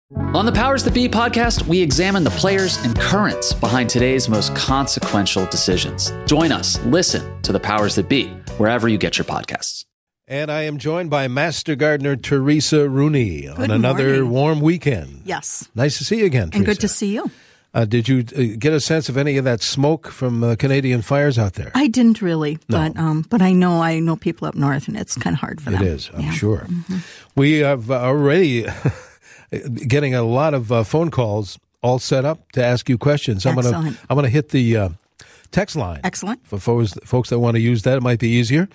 On the Powers That Be podcast, we examine the players and currents behind today's most consequential decisions. Join us. Listen to the Powers That Be, wherever you get your podcasts. And I am joined by Master Gardener Teresa Rooney on another warm weekend. Yes. Nice to see you again, Teresa. And good to see you. Did you get a sense of any of that smoke from Canadian fires out there? I didn't really, No. but I know people up north, and it's kind of hard for them. It is, I'm sure. Mm-hmm. We have already getting a lot of phone calls all set up to ask you questions. I'm going to hit the text line. Excellent. For folks that want to use that, it might be easier.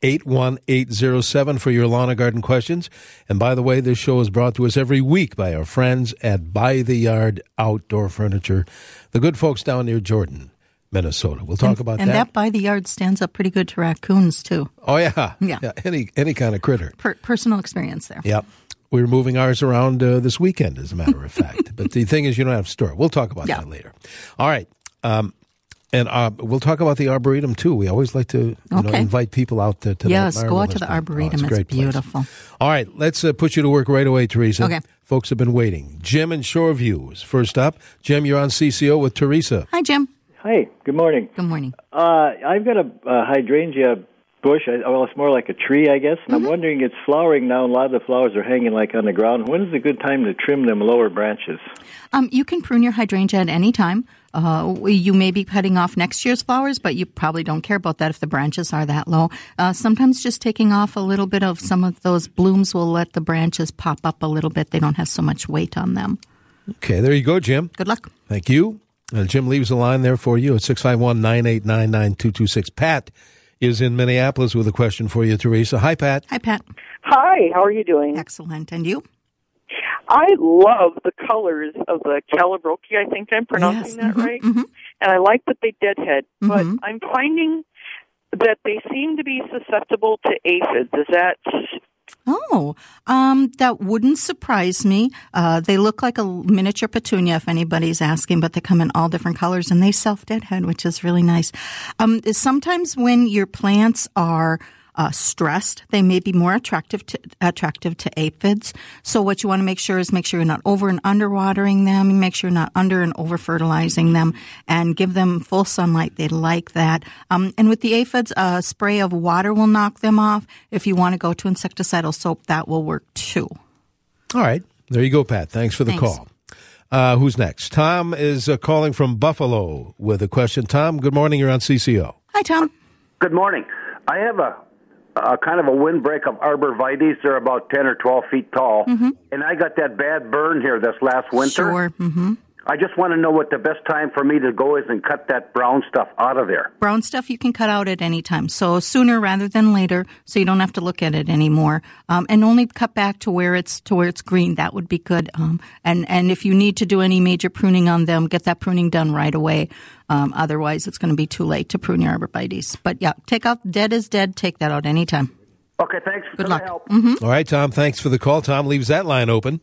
81807 for your lawn and garden questions. And by the way, this show is brought to us every week by our friends at By the Yard Outdoor Furniture, the good folks down near Jordan, Minnesota. We'll talk about that. And that By the Yard stands up pretty good to raccoons, too. Oh, yeah. Any kind of critter. Personal experience there. Yep. We're moving ours around this weekend, as a matter of fact. But the thing is, you don't have to store it. We'll talk about that later. All right. And we'll talk about the Arboretum, too. We always like to invite people out to that. Yes, go out to the Arboretum. It's beautiful. Place. All right, let's put you to work right away, Teresa. Okay. Folks have been waiting. Jim in Shoreview is first up. Jim, you're on CCO with Teresa. Hi, Jim. Hi, good morning. Good morning. I've got a hydrangea bush. Well, it's more like a tree, I guess. And I'm wondering, it's flowering now, and a lot of the flowers are hanging like on the ground. When is a good time to trim them lower branches? You can prune your hydrangea at any time. You may be cutting off next year's flowers, but you probably don't care about that if the branches are that low. Sometimes just taking off a little bit of some of those blooms will let the branches pop up a little bit. They don't have so much weight on them. Okay, there you go, Jim. Good luck. Thank you. Jim leaves a line there for you at 651-989-9226. Pat is in Minneapolis with a question for you, Teresa. Hi, Pat. Hi, Pat. Hi, how are you doing? Excellent. And you? I love the colors of the Calibrochy. I think I'm pronouncing that right. Mm-hmm. And I like that they deadhead. But I'm finding that they seem to be susceptible to aphids. Is that... that wouldn't surprise me. They look like a miniature petunia, if anybody's asking, but they come in all different colors, and they self-deadhead, which is really nice. Sometimes when your plants are stressed, they may be more attractive to aphids. So what you want to make sure you're not over and under watering them, and make sure you're not under and over fertilizing them, and give them full sunlight. They like that. And with the aphids, a spray of water will knock them off. If you want to go to insecticidal soap, that will work too. All right. There you go, Pat. Thanks for the call. Who's next? Tom is calling from Buffalo with a question. Tom, good morning. You're on CCO. Hi, Tom. Good morning. I have a kind of a windbreak of arborvitaes. They're about 10 or 12 feet tall. And I got that bad burn here this last winter. Sure. I just want to know what the best time for me to go is and cut that brown stuff out of there. Brown stuff you can cut out at any time. So sooner rather than later, so you don't have to look at it anymore. And only cut back to where it's green. That would be good. And if you need to do any major pruning on them, get that pruning done right away. Otherwise, it's going to be too late to prune your arborvitaes. But yeah, take out dead is dead. Take that out anytime. Okay, thanks for the help. All right, Tom, thanks for the call. Tom leaves that line open,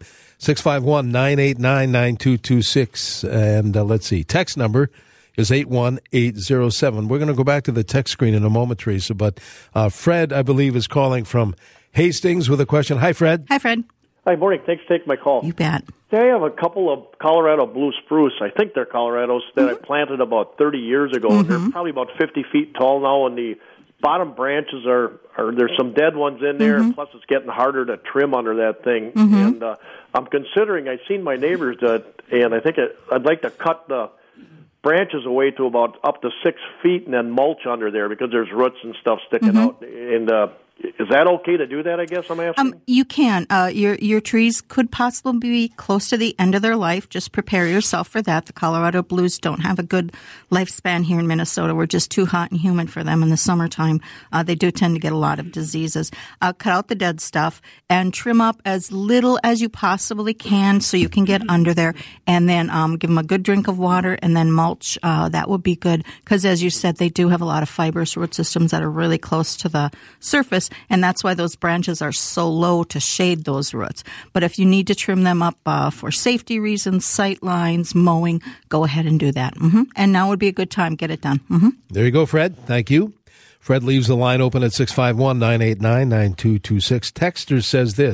651-989-9226. And let's see, text number is 81807. We're going to go back to the text screen in a moment, Teresa, but Fred, I believe, is calling from Hastings with a question. Hi, Fred. Hi, Fred. Hi, morning. Thanks for taking my call. You bet. I have a couple of Colorado blue spruce. I think they're Colorados that I planted about 30 years ago. They're probably about 50 feet tall now, and the bottom branches are there's some dead ones in there, and plus it's getting harder to trim under that thing. And I'm considering, I've seen my neighbors do it, and I think I'd like to cut the branches away to about up to 6 feet and then mulch under there because there's roots and stuff sticking out. And is that okay to do that, I guess I'm asking? You can. Your trees could possibly be close to the end of their life. Just prepare yourself for that. The Colorado blues don't have a good lifespan here in Minnesota. We're just too hot and humid for them in the summertime. They do tend to get a lot of diseases. Cut out the dead stuff and trim up as little as you possibly can so you can get under there. And then give them a good drink of water and then mulch. That would be good because, as you said, they do have a lot of fibrous root systems that are really close to the surface. And that's why those branches are so low to shade those roots. But if you need to trim them up for safety reasons, sight lines, mowing, go ahead and do that. And now would be a good time. Get it done. There you go, Fred. Thank you. Fred leaves the line open at 651-989-9226. Texter says this.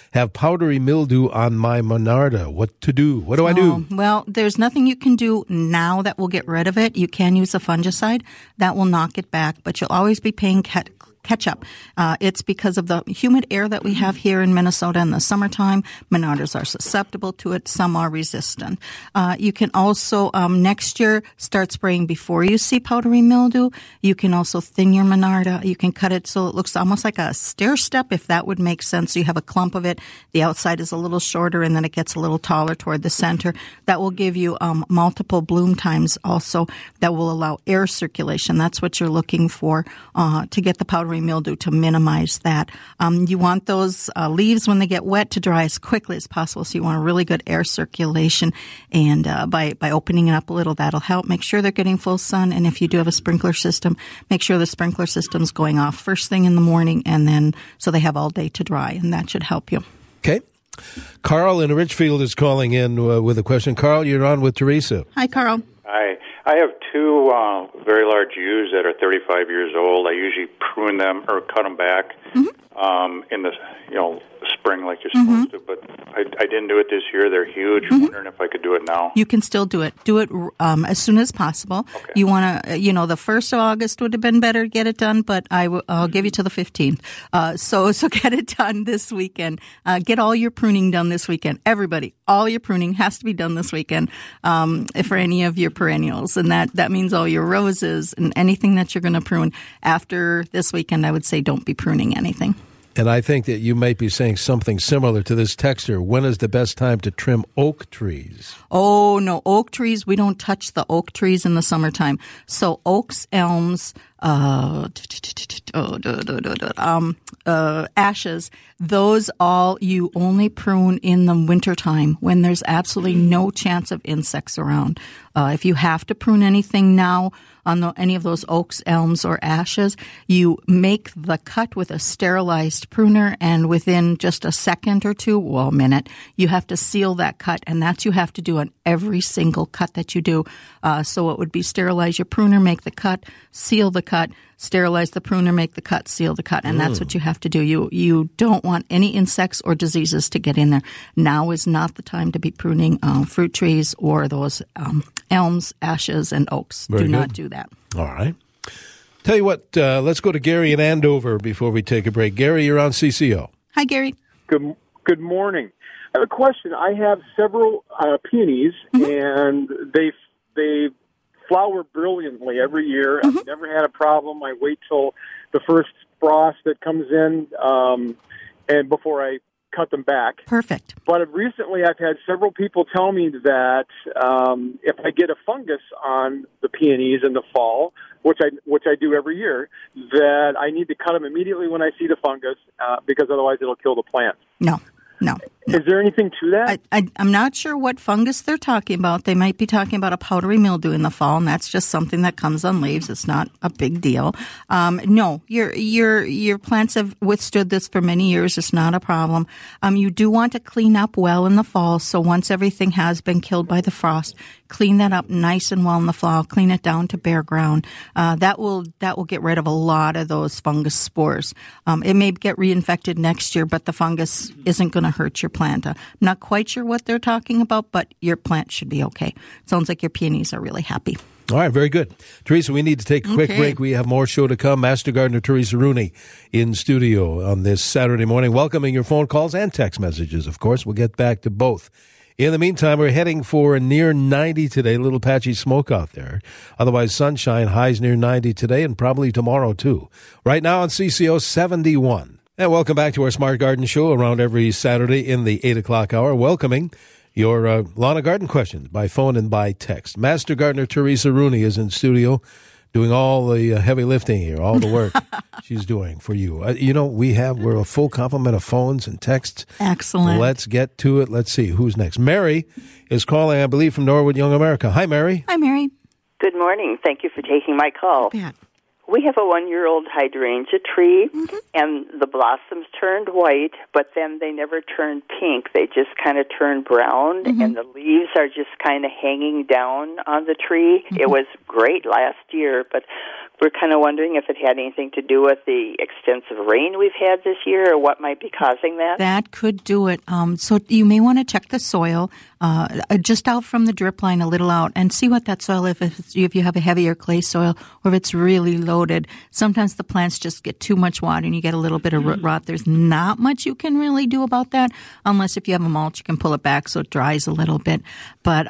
have powdery mildew on my Monarda. What to do? What do I do? Well, there's nothing you can do now that will get rid of it. You can use a fungicide. That will knock it back, but you'll always be paying catch-up. It's because of the humid air that we have here in Minnesota in the summertime. Monardas are susceptible to it. Some are resistant. You can also, next year, start spraying before you see powdery mildew. You can also thin your Monarda. You can cut it so it looks almost like a stair step, if that would make sense. So you have a clump of it. The outside is a little shorter, and then it gets a little taller toward the center. That will give you multiple bloom times also. That will allow air circulation. That's what you're looking for to get the powdery mildew, to minimize that. You want those leaves when they get wet to dry as quickly as possible. So you want a really good air circulation, and by opening it up a little, that'll help. Make sure they're getting full sun, and if you do have a sprinkler system, make sure the sprinkler system's going off first thing in the morning, and then so they have all day to dry, and that should help you. Okay. Carl in Richfield is calling in with a question. Carl, you're on with Teresa. Hi, Carl. Hi. I have two very large yews that are 35 years old. I usually prune them or cut them back in the spring like you're supposed to, but I didn't do it this year. They're huge. I'm wondering if I could do it now. You can still do it. Do it as soon as possible. Okay. You want to, the 1st of August would have been better to get it done, but I'll give you to the 15th. So get it done this weekend. Get all your pruning done this weekend. Everybody, all your pruning has to be done this weekend for any of your perennials. And that means all your roses and anything that you're going to prune. After this weekend, I would say don't be pruning anything. And I think that you might be saying something similar to this texter. When is the best time to trim oak trees? Oh, no, oak trees, we don't touch the oak trees in the summertime. So oaks, elms, ashes, those all you only prune in the wintertime when there's absolutely no chance of insects around. If you have to prune anything now on any of those oaks, elms, or ashes, you make the cut with a sterilized pruner, and within just a second or two, a minute, you have to seal that cut, and that's you have to do on every single cut that you do. So it would be sterilize your pruner, make the cut, seal the cut, sterilize the pruner, make the cut, seal the cut, and that's what you have to do. You don't want any insects or diseases to get in there. Now is not the time to be pruning fruit trees or those elms, ashes, and oaks. Very do good. not do that. All right. Tell you what, let's go to Gary in Andover before we take a break. Gary, you're on CCO. Hi, Gary. Good morning. I have a question. I have several peonies, and they flower brilliantly every year. I've never had a problem. I wait till the first frost that comes in, and before I cut them back. Perfect. But recently I've had several people tell me that if I get a fungus on the peonies in the fall, which I do every year, that I need to cut them immediately when I see the fungus because otherwise it'll kill the plant. No. Is there anything to that? I'm not sure what fungus they're talking about. They might be talking about a powdery mildew in the fall, and that's just something that comes on leaves. It's not a big deal. No, your plants have withstood this for many years. It's not a problem. You do want to clean up well in the fall. So once everything has been killed by the frost, clean that up nice and well in the fall. Clean it down to bare ground. That will get rid of a lot of those fungus spores. It may get reinfected next year, but the fungus isn't going to hurt your plant. I'm not quite sure what they're talking about, but your plant should be okay. Sounds like your peonies are really happy. All right, very good. Teresa, we need to take a quick break. We have more show to come. Master Gardener Teresa Rooney in studio on this Saturday morning, welcoming your phone calls and text messages, of course. We'll get back to both. In the meantime, we're heading for a near 90 today, a little patchy smoke out there. Otherwise, sunshine, highs near 90 today and probably tomorrow, too. Right now on CCO 71. And welcome back to our Smart Garden Show around every Saturday in the 8 o'clock hour, welcoming your lawn and garden questions by phone and by text. Master Gardener Teresa Rooney is in studio doing all the heavy lifting here, all the work she's doing for you. We're a full complement of phones and texts. Excellent. Let's get to it. Let's see who's next. Mary is calling, I believe, from Norwood, Young America. Hi, Mary. Hi, Mary. Good morning. Thank you for taking my call. Yeah. We have a 1-year-old hydrangea tree, and the blossoms turned white, but then they never turned pink. They just kind of turned brown, and the leaves are just kind of hanging down on the tree. It was great last year, but we're kind of wondering if it had anything to do with the extensive rain we've had this year, or what might be causing that. That could do it. So you may want to check the soil just out from the drip line a little out and see what that soil, if you have a heavier clay soil or if it's really loaded. Sometimes the plants just get too much water and you get a little bit of root rot. There's not much you can really do about that unless if you have a mulch, you can pull it back so it dries a little bit. But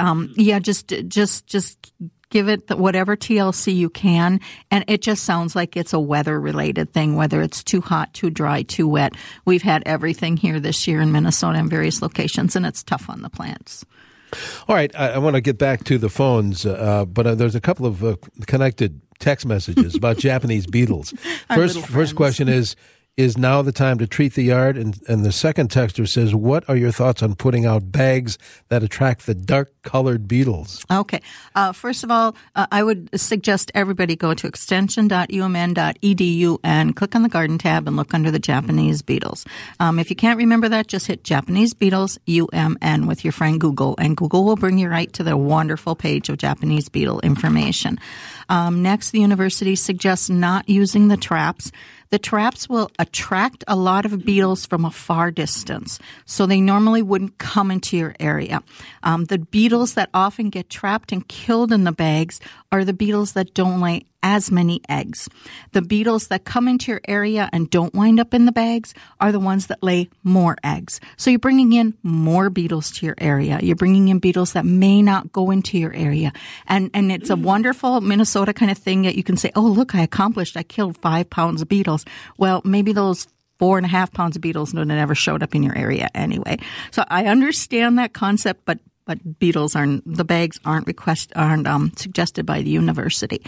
just give it whatever TLC you can, and it just sounds like it's a weather-related thing, whether it's too hot, too dry, too wet. We've had everything here this year in Minnesota in various locations, and it's tough on the plants. All right, I want to get back to the phones, but there's a couple of connected text messages about Japanese beetles. First question is now the time to treat the yard? And the second texter says, what are your thoughts on putting out bags that attract the dark-colored beetles? Okay. First of all, I would suggest everybody go to extension.umn.edu and click on the garden tab and look under the Japanese beetles. If you can't remember that, just hit Japanese beetles, UMN, with your friend Google, and Google will bring you right to the wonderful page of Japanese beetle information. Next, the university suggests not using the traps. The traps will attract a lot of beetles from a far distance, so they normally wouldn't come into your area. The beetles that often get trapped and killed in the bags are the beetles that don't lay as many eggs. The beetles that come into your area and don't wind up in the bags are the ones that lay more eggs. So you're bringing in more beetles to your area. You're bringing in beetles that may not go into your area. And it's a wonderful Minnesota kind of thing that you can say, oh, look, I killed 5 pounds of beetles. Well, maybe those 4.5 pounds of beetles would have never showed up in your area anyway. So I understand that concept, but beetles the bags aren't suggested by the university.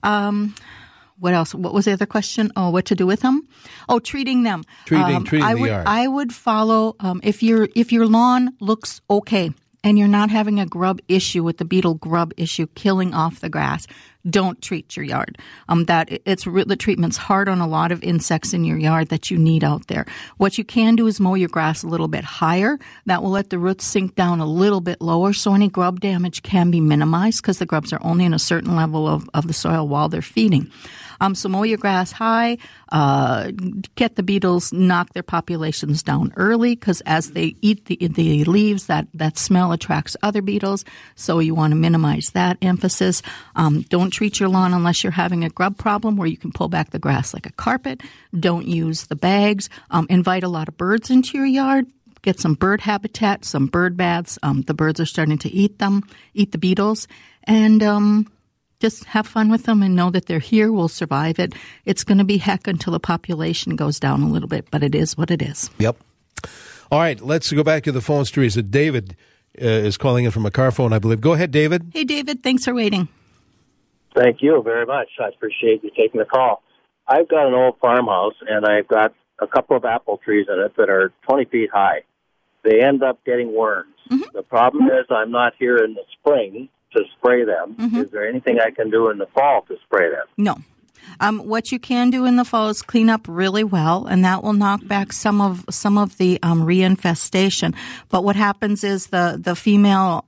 What else? What was the other question? Oh, what to do with them? Oh, treating them. Treating the yard. I would follow, if your lawn looks okay and you're not having a grub issue with the beetle grub issue killing off the grass, don't treat your yard. The treatment's hard on a lot of insects in your yard that you need out there. What you can do is mow your grass a little bit higher. That will let the roots sink down a little bit lower, so any grub damage can be minimized because the grubs are only in a certain level of the soil while they're feeding. So mow your grass high, get the beetles, knock their populations down early, because as they eat the leaves, that smell attracts other beetles, so you want to minimize that emphasis. Don't treat your lawn unless you're having a grub problem where you can pull back the grass like a carpet. Don't use the bags. Invite a lot of birds into your yard. Get some bird habitat, some bird baths. The birds are starting to eat the beetles, and just have fun with them and know that they're here. We'll survive it. It's going to be heck until the population goes down a little bit, but it is what it is. Yep. All right, let's go back to the phones, Teresa. David is calling in from a car phone, I believe. Go ahead, David. Hey, David. Thanks for waiting. Thank you very much. I appreciate you taking the call. I've got an old farmhouse, and I've got a couple of apple trees in it that are 20 feet high. They end up getting worms. Mm-hmm. The problem is I'm not here in the spring to spray them. Mm-hmm. Is there anything I can do in the fall to spray them? No. What you can do in the fall is clean up really well, and that will knock back some of the reinfestation. But what happens is the female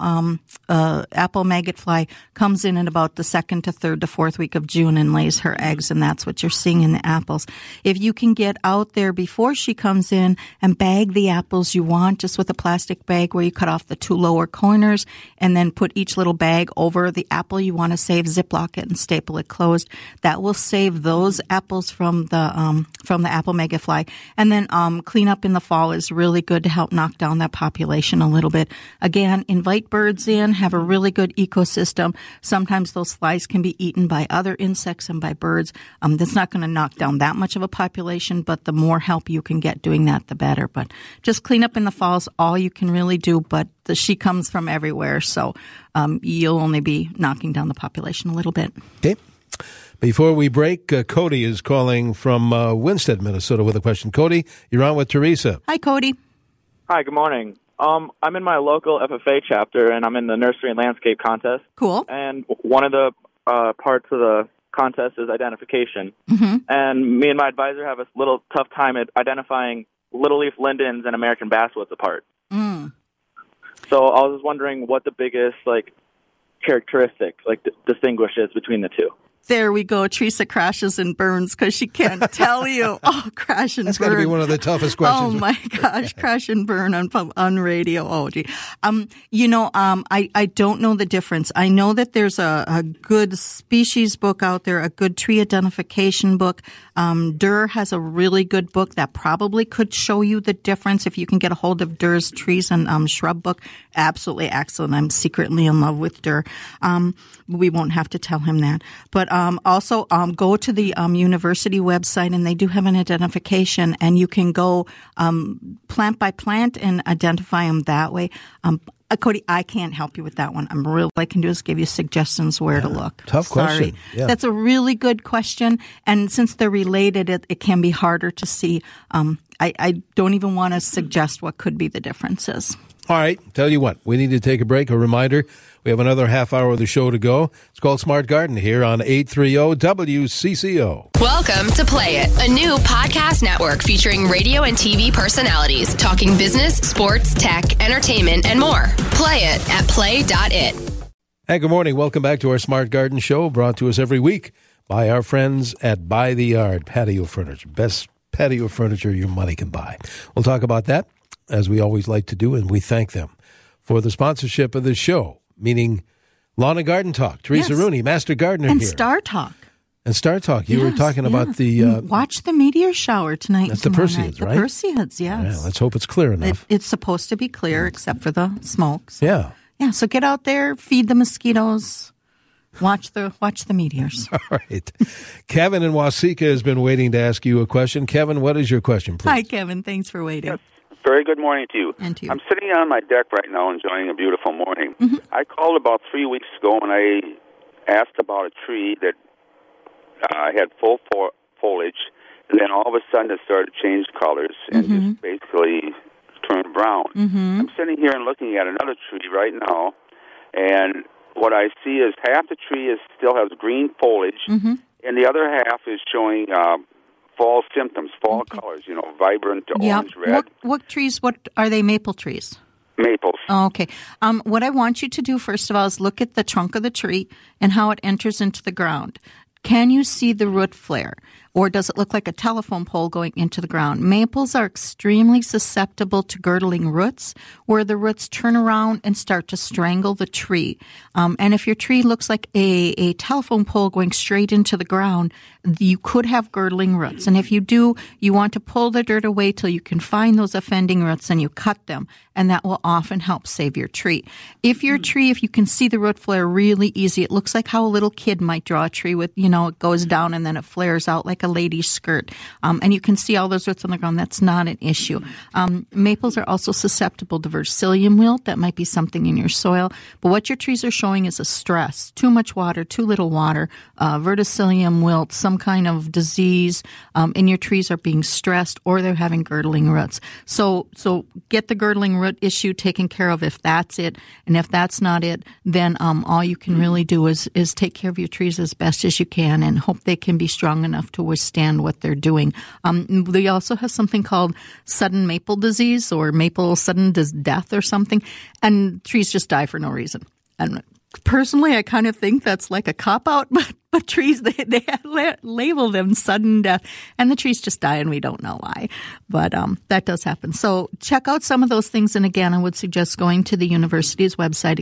apple maggot fly comes in about the 2nd to 3rd to 4th week of June and lays her eggs, and that's what you're seeing in the apples. If you can get out there before she comes in and bag the apples you want, just with a plastic bag where you cut off the 2 lower corners and then put each little bag over the apple you want to save, Ziploc it and staple it closed, that will save those apples from the apple maggot-fly. And then clean up in the fall is really good to help knock down that population a little bit. Again, invite birds in, have a really good ecosystem. Sometimes those flies can be eaten by other insects and by birds. That's not going to knock down that much of a population, but the more help you can get doing that, the better. But just clean up in the fall is all you can really do, but she comes from everywhere, so you'll only be knocking down the population a little bit. Okay. Before we break, Cody is calling from Winsted, Minnesota, with a question. Cody, you're on with Teresa. Hi, Cody. Hi, good morning. I'm in my local FFA chapter, and I'm in the Nursery and Landscape Contest. Cool. And one of the parts of the contest is identification. Mm-hmm. And me and my advisor have a little tough time at identifying little leaf lindens and American basswoods apart. Mm. So I was wondering what the biggest characteristic distinguishes between the two. There we go. Teresa crashes and burns because she can't tell you. Oh, crash and burn. That's got to be one of the toughest questions. Oh, my gosh. Crash and burn on radio. Oh, gee. I don't know the difference. I know that there's a good species book out there, a good tree identification book. Durr has a really good book that probably could show you the difference if you can get a hold of Durr's trees and shrub book. Absolutely excellent. I'm secretly in love with Durr. We won't have to tell him that. But also go to the university website, and they do have an identification, and you can go plant by plant and identify them that way. Cody, I can't help you with that one. All I can do is give you suggestions where to look. Tough question. Yeah. That's a really good question. And since they're related, it can be harder to see. I don't even want to suggest what could be the differences. All right. Tell you what, we need to take a break. A reminder, we have another half hour of the show to go. It's called Smart Garden here on 830 WCCO. Welcome to Play It, a new podcast network featuring radio and TV personalities talking business, sports, tech, entertainment, and more. Play it at play.it. Hey, good morning. Welcome back to our Smart Garden show, brought to us every week by our friends at By the Yard Patio Furniture. Best patio furniture your money can buy. We'll talk about that, as we always like to do, and we thank them for the sponsorship of this show, meaning Lawn and Garden Talk. Teresa Rooney, Master Gardener and here. Star Talk. And Star Talk. You were talking about the... watch the meteor shower tonight. That's the Perseids, right? The Perseids, yes. Yeah, let's hope it's clear enough. It's supposed to be clear, except for the smoke. So. Yeah. Yeah, so get out there, feed the mosquitoes, watch the meteors. All right. Kevin in Waseca has been waiting to ask you a question. Kevin, what is your question, please? Hi, Kevin. Thanks for waiting. Yes. Very good morning to you. And to you. I'm sitting on my deck right now enjoying a beautiful morning. Mm-hmm. I called about 3 weeks ago and I asked about a tree that had full foliage, and then all of a sudden it started to change colors and just basically turned brown. Mm-hmm. I'm sitting here and looking at another tree right now, and what I see is half the tree still has green foliage, and the other half is showing fall symptoms, fall colors, vibrant orange, red. What trees, what are they, maple trees? Maples. Oh, okay. What I want you to do, first of all, is look at the trunk of the tree and how it enters into the ground. Can you see the root flare? Or does it look like a telephone pole going into the ground? Maples are extremely susceptible to girdling roots, where the roots turn around and start to strangle the tree. And if your tree looks like a telephone pole going straight into the ground, you could have girdling roots. And if you do, you want to pull the dirt away till you can find those offending roots and you cut them. And that will often help save your tree. If your tree, if you can see the root flare really easy, it looks like how a little kid might draw a tree with, it goes down and then it flares out like a lady's skirt. And you can see all those roots on the ground. That's not an issue. Maples are also susceptible to verticillium wilt. That might be something in your soil. But what your trees are showing is a stress. Too much water, too little water, verticillium wilt, some kind of disease, and your trees are being stressed or they're having girdling roots. So get the girdling root issue taken care of if that's it. And if that's not it, then all you can really do is take care of your trees as best as you can and hope they can be strong enough to withstand what they're doing. They also have something called sudden maple disease or maple sudden death or something, and trees just die for no reason. And personally, I kind of think that's like a cop-out, but trees, they label them sudden death, and the trees just die, and we don't know why. But that does happen. So check out some of those things, and again, I would suggest going to the university's website,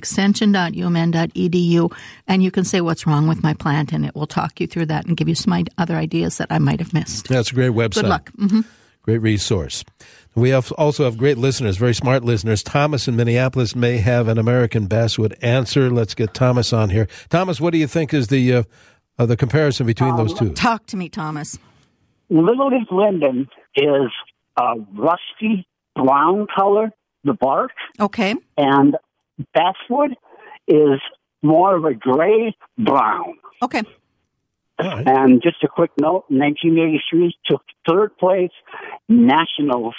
extension.umn.edu, and you can say, what's wrong with my plant, and it will talk you through that and give you some other ideas that I might have missed. That's a great website. Good luck. Mm-hmm. Great resource. We also have great listeners, very smart listeners. Thomas in Minneapolis may have an American basswood answer. Let's get Thomas on here. Thomas, what do you think is the comparison between those two? Talk to me, Thomas. Little leaf linden is a rusty brown color, the bark. Okay. And basswood is more of a gray brown. Okay. Right. And just a quick note, 1983 took third place Nationals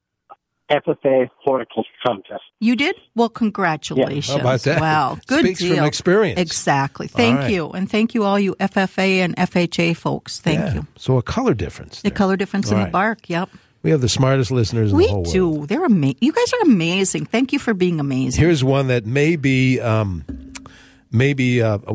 FFA horticulture contest. You did? Well, congratulations. Yeah. How about that? Wow, good Speaks deal. from experience. Exactly. Thank you. And thank you all you FFA and FHA folks. Thank you. So a color difference. The color difference in the bark, yep. We have the smartest listeners in the whole world. We do. They're amazing. You guys are amazing. Thank you for being amazing. Here's one that may be maybe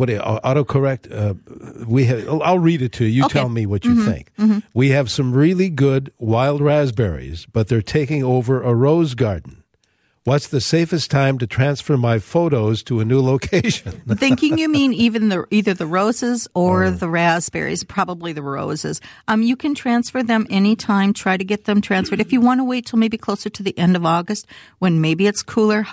autocorrect. We have. I'll read it to you. You tell me what you think. Mm-hmm. We have some really good wild raspberries, but they're taking over a rose garden. What's the safest time to transfer my photos to a new location? Thinking you mean either the roses or the raspberries, probably the roses. You can transfer them anytime. Try to get them transferred. If you want to wait till maybe closer to the end of August when maybe it's cooler,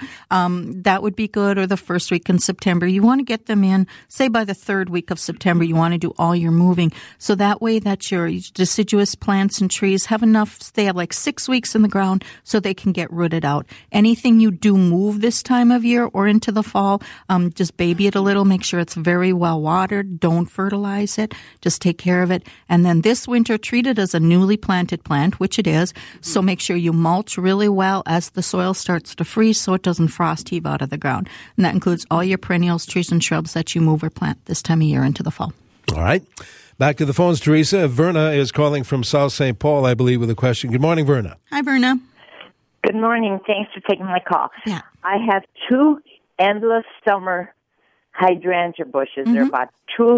that would be good, or the first week in September. You want to get them in, say by the third week of September, you want to do all your moving. So that way that your deciduous plants and trees have enough, they have like 6 weeks in the ground so they can get rooted out. Anything you do move this time of year or into the fall, just baby it a little. Make sure it's very well watered. Don't fertilize it. Just take care of it. And then this winter, treat it as a newly planted plant, which it is. So make sure you mulch really well as the soil starts to freeze so it doesn't frost heave out of the ground. And that includes all your perennials, trees, and shrubs that you move or plant this time of year into the fall. All right. Back to the phones, Teresa. Verna is calling from South St. Paul, I believe, with a question. Good morning, Verna. Hi, Verna. Good morning. Thanks for taking my call. Yeah. I have 2 endless summer hydrangea bushes. They're about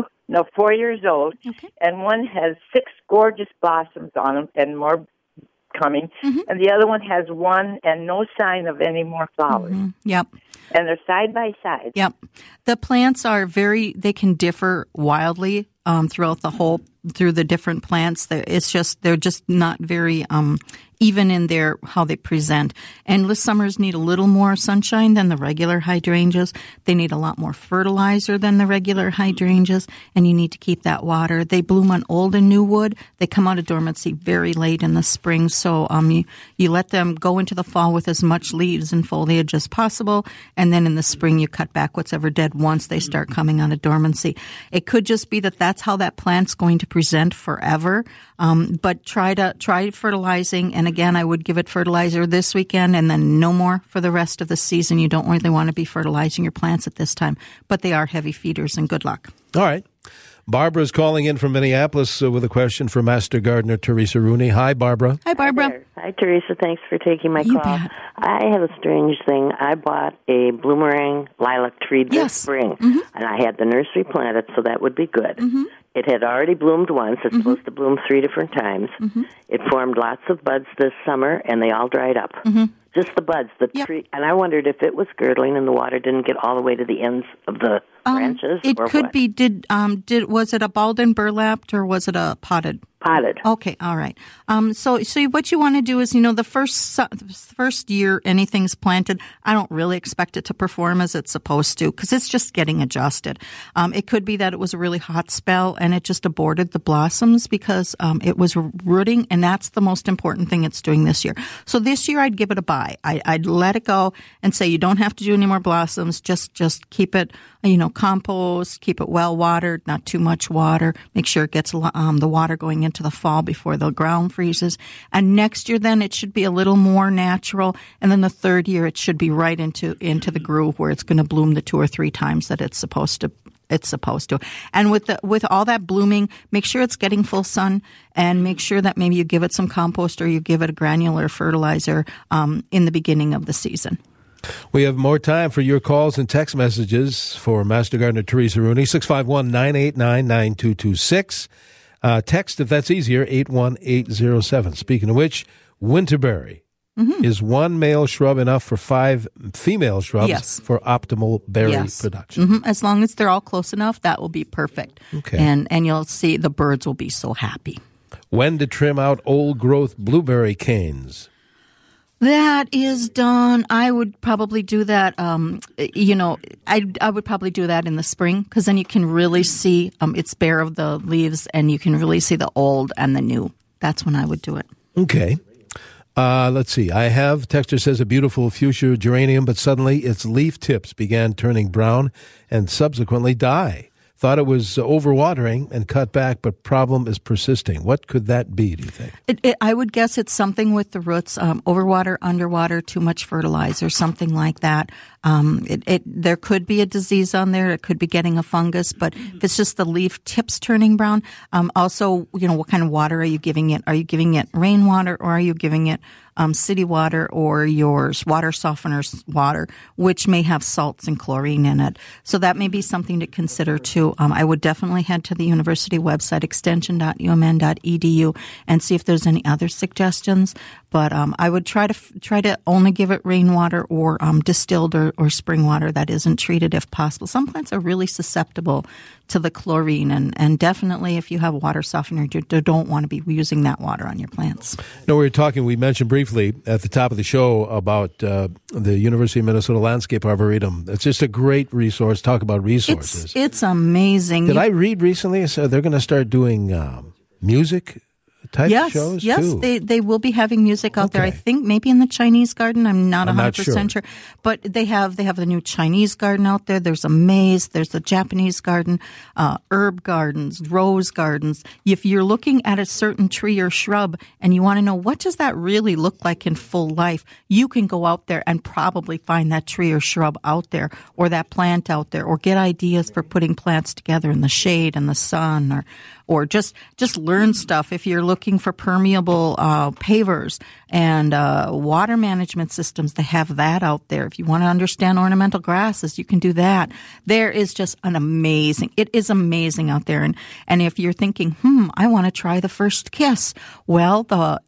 4 years old, and one has 6 gorgeous blossoms on them and more coming, and the other one has 1 and no sign of any more flowers. Yep. And they're side by side. Yep. The plants are they can differ wildly throughout through the different plants. They're just not very even in how they present. Endless summers need a little more sunshine than the regular hydrangeas. They need a lot more fertilizer than the regular hydrangeas, and you need to keep that water. They bloom on old and new wood. They come out of dormancy very late in the spring, so you let them go into the fall with as much leaves and foliage as possible, and then in the spring you cut back what's ever dead once they start coming out of dormancy. It could just be that that's how that plant's going to present forever, but try fertilizing. And again, I would give it fertilizer this weekend and then no more for the rest of the season. You don't really want to be fertilizing your plants at this time, but they are heavy feeders, and good luck. All right. Barbara's calling in from Minneapolis with a question for Master Gardener Teresa Rooney. Hi, Barbara. Hi, Barbara. Hi, Teresa. Thanks for taking my call. Bet. I have a strange thing. I bought a bloomerang lilac tree this spring, and I had the nursery planted, so that would be good. It had already bloomed once. It's supposed to bloom 3 different times. It formed lots of buds this summer, and they all dried up. Just the buds, the tree. And I wondered if it was girdling and the water didn't get all the way to the ends of the branches. It or could what? be. Was it a balled and burlapped, or was it a potted? Potted. Okay, all right. So what you want to do is, the first year anything's planted, I don't really expect it to perform as it's supposed to because it's just getting adjusted. It could be that it was a really hot spell and it just aborted the blossoms because it was rooting, and that's the most important thing it's doing this year. So this year I'd give it a buy. I'd let it go and say you don't have to do any more blossoms. Just keep it, compost, keep it well watered, not too much water. Make sure it gets the water going into the fall before the ground freezes. And next year then it should be a little more natural. And then the third year it should be right into the groove where it's going to bloom the 2 or 3 times that it's supposed to. And with all that blooming, make sure it's getting full sun, and make sure that maybe you give it some compost or you give it a granular fertilizer in the beginning of the season. We have more time for your calls and text messages for Master Gardener Teresa Rooney, 651-989-9226. Text, if that's easier, 81807. Speaking of which, winterberry. Is one male shrub enough for 5 female shrubs for optimal berry production? As long as they're all close enough, that will be perfect. Okay. And you'll see the birds will be so happy. When to trim out old growth blueberry canes? That is done. I would probably do that. I would probably do that in the spring because then you can really see it's bare of the leaves, and you can really see the old and the new. That's when I would do it. Okay. Let's see. Texter says, a beautiful fuchsia geranium, but suddenly its leaf tips began turning brown and subsequently die. Thought it was overwatering and cut back, but problem is persisting. What could that be, do you think? I would guess it's something with the roots, overwater, underwater, too much fertilizer, something like that. There could be a disease on there. It could be getting a fungus, but if it's just the leaf tips turning brown, also, what kind of water are you giving it? Are you giving it rainwater, or are you giving it city water or your water softeners water, which may have salts and chlorine in it. So that may be something to consider too. I would definitely head to the university website, extension.umn.edu, and see if there's any other suggestions. But I would try to only give it rainwater or distilled or spring water that isn't treated if possible. Some plants are really susceptible to the chlorine, and definitely if you have water softener, you don't want to be using that water on your plants. No, we mentioned briefly at the top of the show about the University of Minnesota Landscape Arboretum. It's just a great resource. Talk about resources. It's amazing. Did I read recently they're going to start doing music type shows too? Yes, they will be having music out there. I think maybe in the Chinese garden. I'm not 100% sure. But they have the new Chinese garden out there. There's a maze. There's the Japanese garden, herb gardens, rose gardens. If you're looking at a certain tree or shrub and you want to know what does that really look like in full life, you can go out there and probably find that tree or shrub out there or that plant out there, or get ideas for putting plants together in the shade and the sun, or just learn stuff. If you're looking for permeable pavers and water management systems, they have that out there. If you want to understand ornamental grasses, you can do that. There is just it is amazing out there. And if you're thinking, I want to try the First Kiss, well, the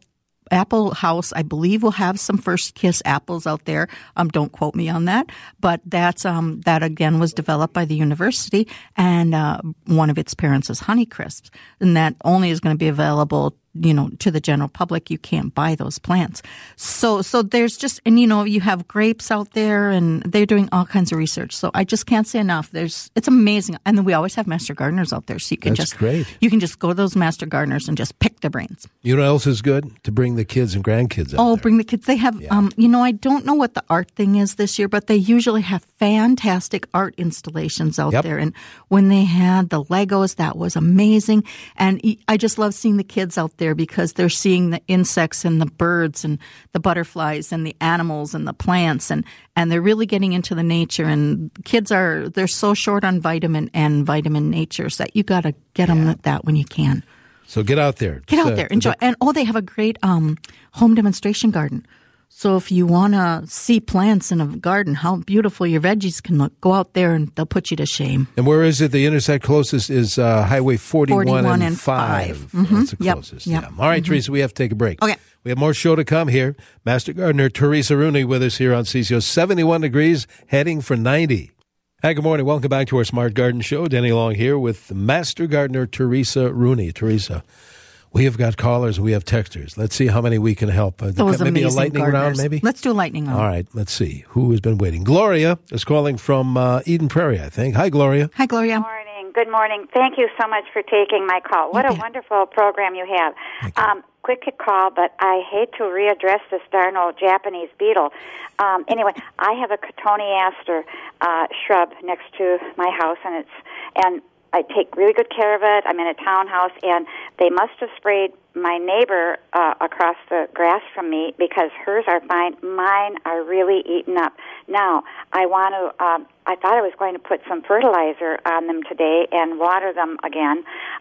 Apple House, I believe, will have some First Kiss apples out there. Don't quote me on that, but that again was developed by the university, and one of its parents is Honeycrisp, and that only is going to be available, to the general public. You can't buy those plants. So there's just, and you have grapes out there, and they're doing all kinds of research. So I just can't say enough. It's amazing. And then we always have master gardeners out there. So That's great. You can just go to those master gardeners and just pick their brains. You know what else is good? To bring the kids and grandkids out there. Bring the kids. They have, I don't know what the art thing is this year, but they usually have fantastic art installations out there. And when they had the Legos, that was amazing. And I just love seeing the kids out there because they're seeing the insects and the birds and the butterflies and the animals and the plants, and they're really getting into the nature. And kids they're so short on vitamin and vitamin natures that you got to get them that when you can. So get out there. Enjoy. And they have a great home demonstration garden. So if you want to see plants in a garden, how beautiful your veggies can look, go out there and they'll put you to shame. And where is it? The intersect closest is Highway 41 and 5. Mm-hmm. That's the closest. Yep. Yeah. All right, Teresa, we have to take a break. Okay. We have more show to come here. Master Gardener Teresa Rooney with us here on CCO. 71 degrees, heading for 90. Hi, good morning. Welcome back to our Smart Garden Show. Denny Long here with Master Gardener Teresa Rooney. Teresa, we have got callers, we have texters. Let's see how many we can help. Those maybe amazing a lightning gardeners. round, maybe? Let's do a lightning round. All right, let's see. Who has been waiting? Gloria is calling from Eden Prairie, I think. Hi, Gloria. Hi, Gloria. Good morning. Thank you so much for taking my call. What a wonderful program you have. Quick call, but I hate to readdress this darn old Japanese beetle. Anyway, I have a cotoneaster shrub next to my house, and I take really good care of it. I'm in a townhouse, and they must have sprayed my neighbor across the grass from me because hers are fine. Mine are really eaten up. Now, I thought I was going to put some fertilizer on them today and water them again.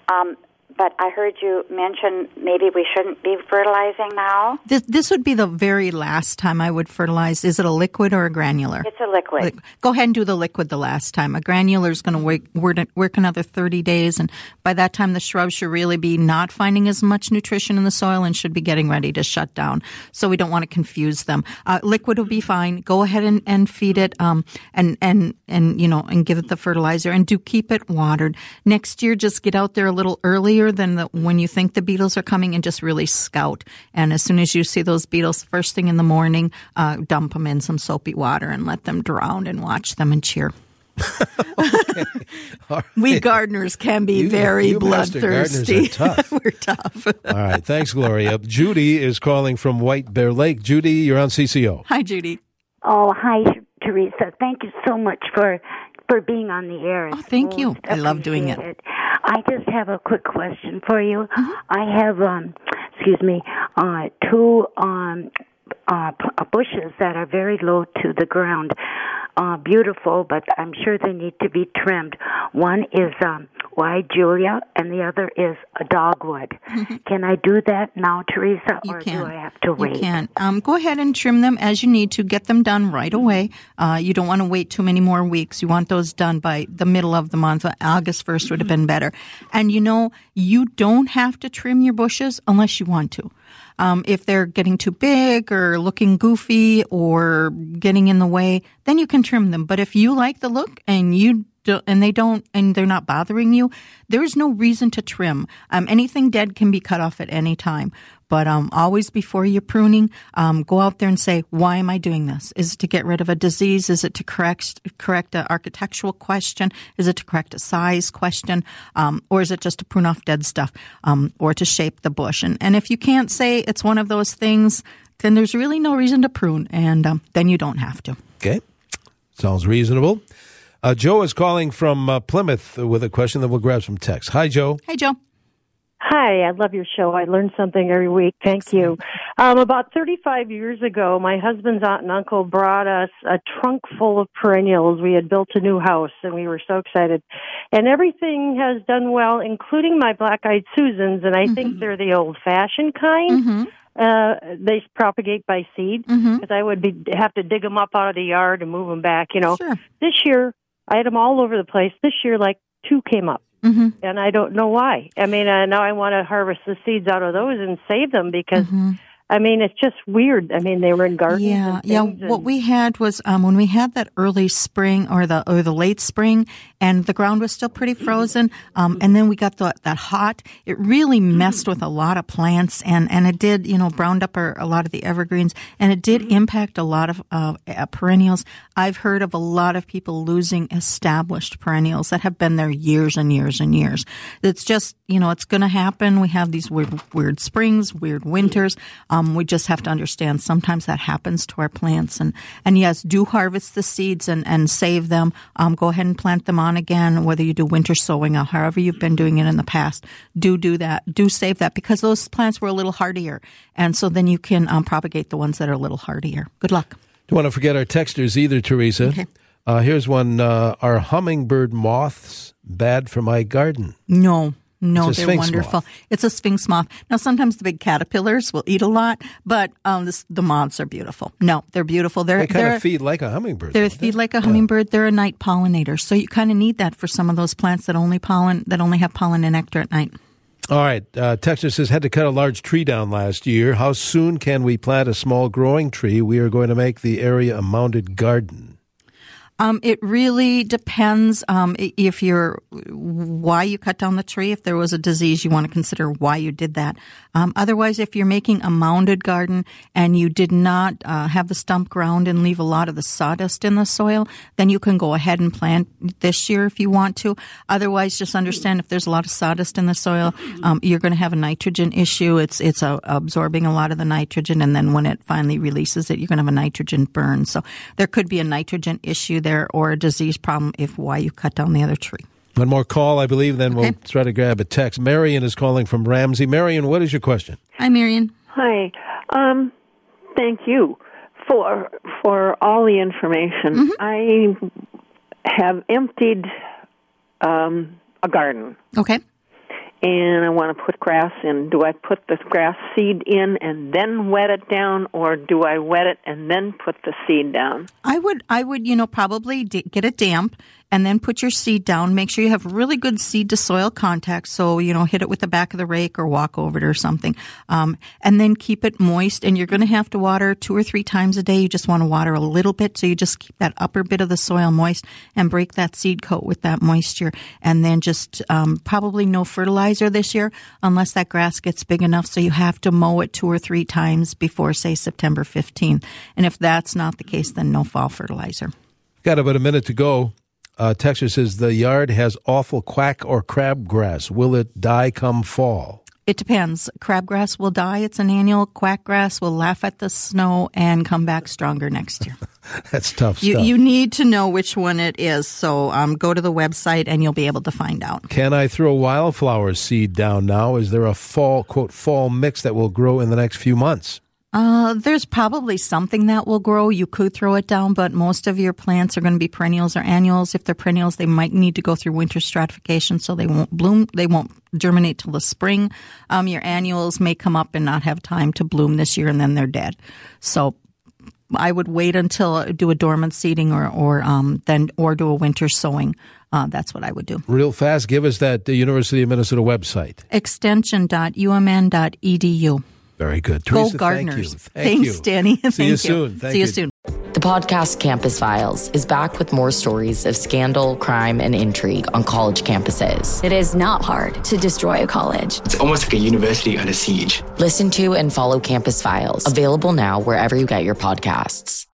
But I heard you mention maybe we shouldn't be fertilizing now. This would be the very last time I would fertilize. Is it a liquid or a granular? It's a liquid. Go ahead and do the liquid the last time. A granular is going to work another 30 days, and by that time the shrub should really be not finding as much nutrition in the soil and should be getting ready to shut down. So we don't want to confuse them. Liquid will be fine. Go ahead and feed it, and give it the fertilizer, and do keep it watered. Next year, just get out there a little earlier than when you think the beetles are coming, and just really scout. And as soon as you see those beetles first thing in the morning, dump them in some soapy water and let them drown and watch them and cheer. Right. We gardeners can be very bloodthirsty. Are tough. We're tough. All right. Thanks, Gloria. Judy is calling from White Bear Lake. Judy, you're on CCO. Hi, Judy. Oh, hi, Teresa. Thank you so much for being on the air. Oh, thank you. I love doing it. I just have a quick question for you. Mm-hmm. I have, two bushes that are very low to the ground. Beautiful, but I'm sure they need to be trimmed. One is white Julia, and the other is a dogwood. Can I do that now, Teresa, or do I have to wait? You can. Go ahead and trim them as you need to. Get them done right away. You don't want to wait too many more weeks. You want those done by the middle of the month. August 1st would have been better. And you don't have to trim your bushes unless you want to. If they're getting too big or looking goofy or getting in the way, then you can trim them. But if you like the look and they're not bothering you, there's no reason to trim. Anything dead can be cut off at any time. But always before you're pruning, go out there and say, why am I doing this? Is it to get rid of a disease? Is it to correct an architectural question? Is it to correct a size question? Or is it just to prune off dead stuff or to shape the bush? And if you can't say it's one of those things, then there's really no reason to prune, and then you don't have to. Okay. Sounds reasonable. Joe is calling from Plymouth with a question that we'll grab some text. Hi, Joe. Hi, Joe. Hi, I love your show. I learn something every week. Thank you. About 35 years ago, my husband's aunt and uncle brought us a trunk full of perennials. We had built a new house, and we were so excited. And everything has done well, including my black-eyed Susans, and I think they're the old-fashioned kind. They propagate by seed, because I would have to dig them up out of the yard and move them back, Sure. This year, I had them all over the place. This year, 2 came up. And I don't know why. I mean, now I want to harvest the seeds out of those and save them because, it's just weird. I mean, they were in gardens. Yeah. What we had was when we had that early spring or the late spring, and the ground was still pretty frozen, and then we got that hot. It really messed with a lot of plants, and it did, browned up a lot of the evergreens, and it did impact a lot of perennials. I've heard of a lot of people losing established perennials that have been there years and years and years. It's just, it's going to happen. We have these weird springs, weird winters. We just have to understand sometimes that happens to our plants. And yes, do harvest the seeds and save them. Go ahead and plant them on again, whether you do winter sowing or however you've been doing it in the past. Do that. Do save that because those plants were a little hardier. And so then you can propagate the ones that are a little hardier. Good luck. Don't want to forget our texters either, Teresa. Okay. Here's one. Are hummingbird moths bad for my garden? No, they're wonderful. Moth. It's a sphinx moth. Now, sometimes the big caterpillars will eat a lot, but the moths are beautiful. No, they're beautiful. They kind of feed like a hummingbird. They feed like a hummingbird. They're a night pollinator, so you kind of need that for some of those plants that only have pollen and nectar at night. All right. Texas says, had to cut a large tree down last year. How soon can we plant a small growing tree? We are going to make the area a mounded garden. It really depends why you cut down the tree. If there was a disease, you want to consider why you did that. Otherwise, if you're making a mounded garden and you did not have the stump ground and leave a lot of the sawdust in the soil, then you can go ahead and plant this year if you want to. Otherwise, just understand if there's a lot of sawdust in the soil, you're going to have a nitrogen issue. It's absorbing a lot of the nitrogen, and then when it finally releases it, you're going to have a nitrogen burn. So there could be a nitrogen issue there or a disease problem if why you cut down the other tree. One more call, I believe, then we'll try to grab a text. Marion is calling from Ramsey. Marion, what is your question? Hi, Marion. Hi. Thank you for all the information. I have emptied a garden. Okay. And I want to put grass in. Do I put the grass seed in and then wet it down, or do I wet it and then put the seed down? I would, probably get it damp and then put your seed down. Make sure you have really good seed to soil contact. So, hit it with the back of the rake or walk over it or something. And then keep it moist. And you're going to have to water 2 or 3 times a day. You just want to water a little bit. So you just keep that upper bit of the soil moist and break that seed coat with that moisture. And then just probably no fertilizer this year unless that grass gets big enough. So you have to mow it 2 or 3 times before, say, September 15th. And if that's not the case, then no fall fertilizer. Got about a minute to go. Texas says the yard has awful quack or crabgrass. Will it die come fall? It depends. Crabgrass will die. It's an annual. Quackgrass will laugh at the snow and come back stronger next year. That's tough stuff. You need to know which one it is. So go to the website and you'll be able to find out. Can I throw wildflower seed down now? Is there a fall, quote, fall mix that will grow in the next few months? There's probably something that will grow. You could throw it down, but most of your plants are going to be perennials or annuals. If they're perennials, they might need to go through winter stratification, so they won't bloom. They won't germinate till the spring. Your annuals may come up and not have time to bloom this year, and then they're dead. So I would wait until do a dormant seeding or do a winter sowing. That's what I would do. Real fast, give us that University of Minnesota website. Extension.umn.edu. Very good. Go Teresa, Gardeners. Thank you. Thanks, Danny. See you soon. See you soon. The podcast Campus Files is back with more stories of scandal, crime, and intrigue on college campuses. It is not hard to destroy a college. It's almost like a university under siege. Listen to and follow Campus Files, available now wherever you get your podcasts.